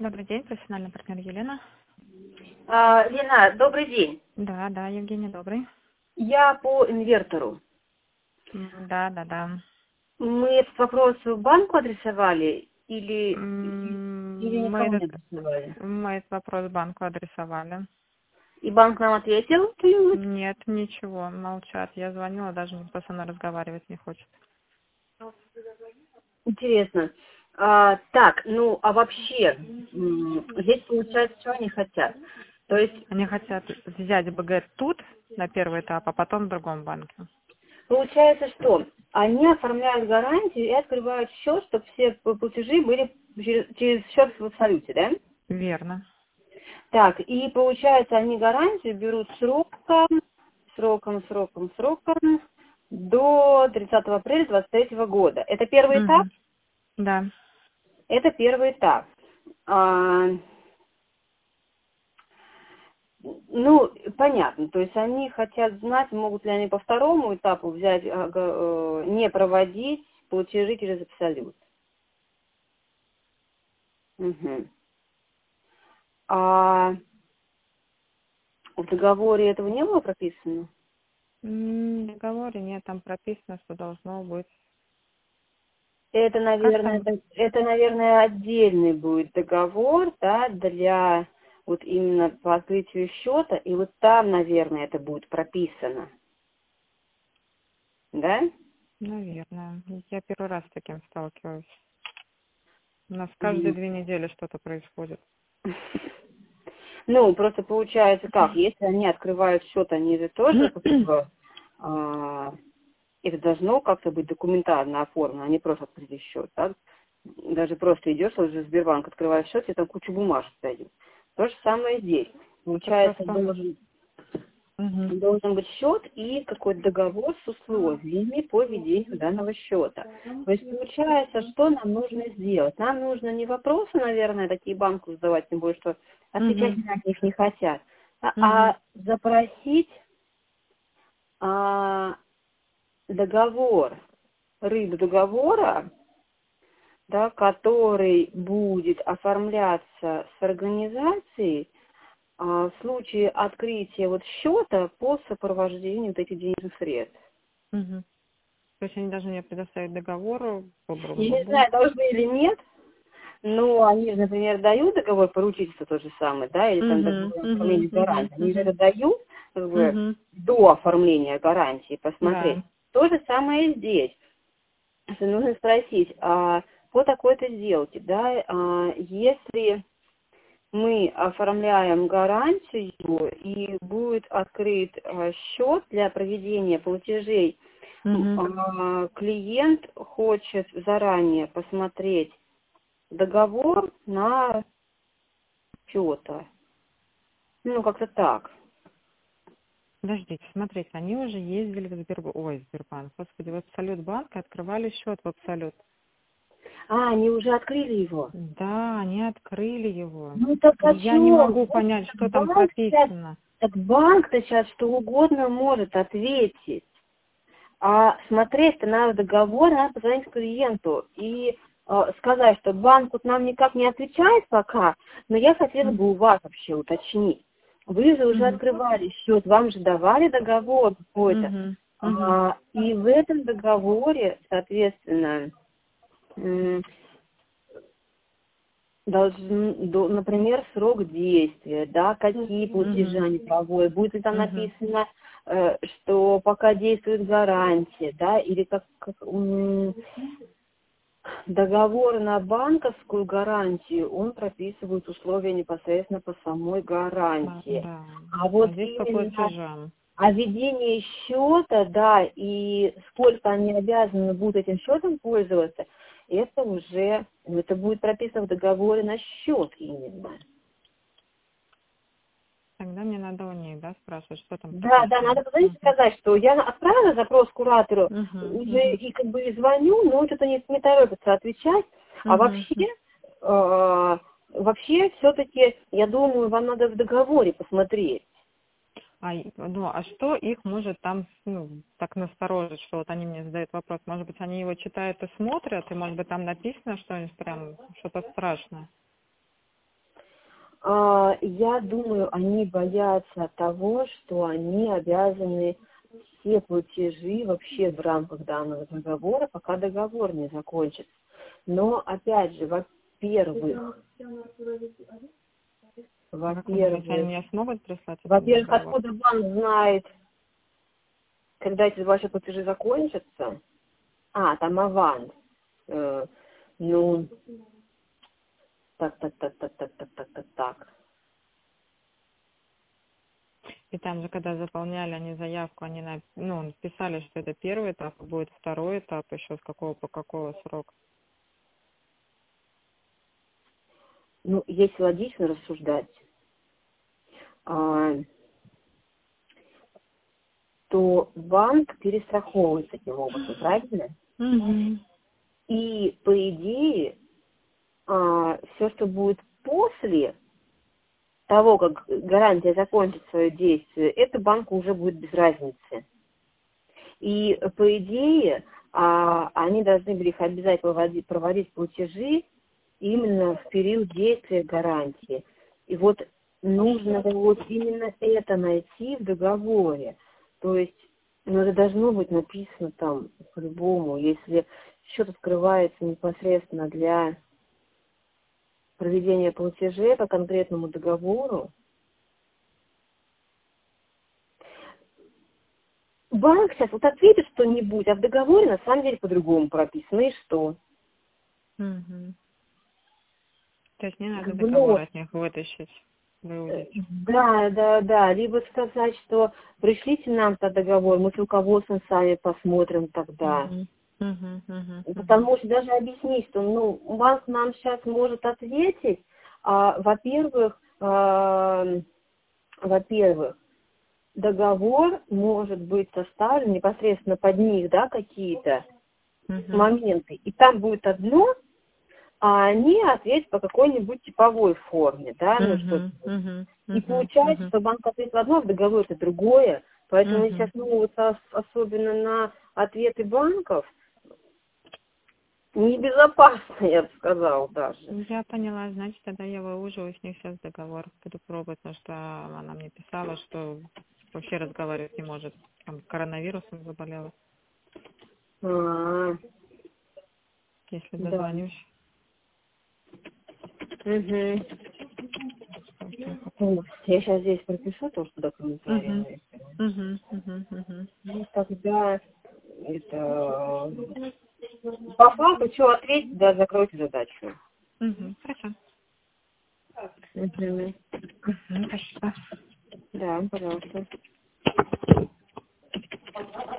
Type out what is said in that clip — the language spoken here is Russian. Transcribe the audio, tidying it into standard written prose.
Добрый день, профессиональный партнер Елена. Лена, добрый день. Да, Евгений, добрый. Я по инвертору. Да. Мы этот вопрос в банку адресовали или Мы никому не этот, адресовали? мы этот вопрос банку адресовали. И банк нам ответил что-нибудь? Нет, ничего, молчат. Я звонила, даже никто со мной разговаривать не хочет. Интересно. Так, а вообще, здесь получается, что они хотят? То есть, Они хотят взять БГ тут, на первый этап, а потом в другом банке. получается, что они оформляют гарантию и открывают счет, чтобы все платежи были через счет в абсолюте, да? Верно. Так, и получается, они гарантию берут сроком до 30 апреля 2023 года. Это первый этап? Да. Это первый этап. Понятно. То есть они хотят знать, могут ли они по второму этапу взять, не проводить платежи через абсолют. Угу. А в договоре этого не было прописано? В договоре нет, там прописано, что должно быть. Это, Как наверное, там? отдельный будет договор, да, для вот именно по открытию счета, и вот там, наверное, это будет прописано, да? Наверное. Я первый раз с таким сталкиваюсь. У нас каждые Мгм. 2 недели что-то происходит. Ну, просто получается как, если они открывают счет, они же тоже как бы, это должно как-то быть документарно оформлено, а не просто открыть счет, да? Даже просто идешь, уже в Сбербанк открываешь счет, и там куча бумажек дают. То же самое здесь. Это Получается, просто... Мгм. должен быть счет и какой-то договор с условиями по ведению данного счета. То есть получается, что нам нужно сделать? Нам нужно не вопросы, наверное, такие банку задавать, тем более, что отвечать Мгм. на них не хотят, Мгм. а запросить а, договор, рыбу договора, да, который будет оформляться с организацией в случае открытия вот счета по сопровождению вот этих денежных средств. Мгм. То есть они должны мне предоставить договор, Я не бу-бу-бу-бу. знаю, должны или нет, но они же, например, дают договор поручительства тот же самый, да, или там Мгм. договор Мгм. оформления Мгм. гарантии. Они же это Мгм. дают как бы, Мгм. до оформления гарантии Да. посмотреть. То же самое и здесь. Что нужно спросить, по такой-то сделке, да, если мы оформляем гарантию и будет открыт счет для проведения платежей, Мгм. клиент хочет заранее посмотреть договор на счета. Ну, как-то так. Подождите, смотрите, они уже ездили в Сбербанк, господи, в Абсолют банк и открывали счет в Абсолют. Они уже открыли его. Да, они открыли его. Ну, так И о я не чем? могу понять, что там Банк сейчас, прописано. так банк-то сейчас что угодно может ответить. А смотреть-то надо договор, надо позвонить клиенту и сказать, что банк вот нам никак не отвечает пока, но я хотела бы у вас вообще уточнить. Вы же уже Мгм. открывали счет, вам же давали договор какой-то. Мгм. Мгм. И в этом договоре, соответственно, например, срок действия, да, какие платежи Мгм. они проводят, будет ли там Мгм. написано, что пока действует гарантия, да, или договор на банковскую гарантию, он прописывает условия непосредственно по самой гарантии. Да. А А вот здесь по именно платежам. ведение счета, да, и сколько они обязаны будут этим счетом пользоваться, это будет прописано в договоре на счет именно. Тогда мне надо у них, да, спрашивать, что там Да, прописано. надо позвонить и Мгм. сказать, что я отправила запрос куратору, Мгм. уже Мгм. и как бы и звоню, но что-то не торопятся отвечать. А Мгм. вообще все-таки, я думаю, вам надо в договоре посмотреть. А что их может там, так насторожить, что вот они мне задают вопрос? Может быть, они его читают и смотрят, и, может быть, там написано что-нибудь прям, что-то страшное? Я думаю, они боятся того, что они обязаны все платежи вообще в рамках данного договора, пока договор не закончится. Но, опять же, во-первых, Как вы думаете, они не смогут прислать этот во-первых, договор? откуда банк знает, когда эти ваши платежи закончатся? Там аванс. Ну, так. И там же, когда заполняли они заявку, они писали, что это первый этап, а будет второй этап, еще с какого по какого срока. Ну, если логично рассуждать, то банк перестраховывает таким образом, правильно? Угу. И, по идее, все, что будет после того, как гарантия закончит свое действие, это банку уже будет без разницы. И, по идее, они должны были их обязательно проводить платежи именно в период действия гарантии. И вот нужно вот именно это найти в договоре. То есть, это должно быть написано там по-любому. Если счет открывается непосредственно для проведения платежей по конкретному договору, банк сейчас вот ответит что-нибудь, а в договоре на самом деле по-другому прописано. И что? Угу. То есть не надо Ну, договор от них вытащить, выудить. Да. Либо сказать, что пришлите нам-то договор, мы с руководством сами посмотрим тогда. Потому что даже объяснить, что банк нам сейчас может ответить, во-первых, договор может быть составлен непосредственно под них, да, какие-то моменты, и там будет одно, а они ответят по какой-нибудь типовой форме, да, и получается, что банк ответил одно, а в договоре это другое, поэтому сейчас особенно на ответы банков, небезопасно, я бы сказала даже. Я поняла, значит, тогда я выуживаю с них сейчас договор, буду пробовать, потому что она мне писала, что вообще разговаривать не может, там коронавирусом заболела. Если дозвонюсь. Я сейчас здесь пропишу то, что документарий. И тогда это по факту, что ответить, да, закройте задачу. Хорошо. Спасибо. Да, пожалуйста.